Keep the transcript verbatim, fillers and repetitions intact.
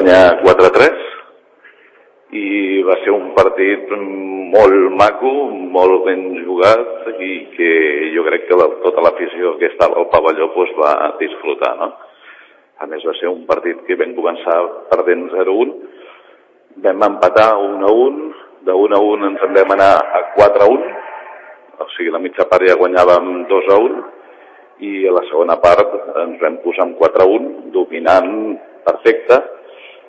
guanyar quatre a tres i va ser un partit molt maco, molt ben jugat i que jo crec que la, tota l'afició que estava al pavelló pues, va disfrutar, no? A més va ser un partit que vam començar perdent zero a un, vam empatar un a un, de un a un ens en vam anar a quatre a un, o sigui la mitja part ja guanyàvem dos a un i a la segona part ens vam posar amb quatre a un, dominant perfecte,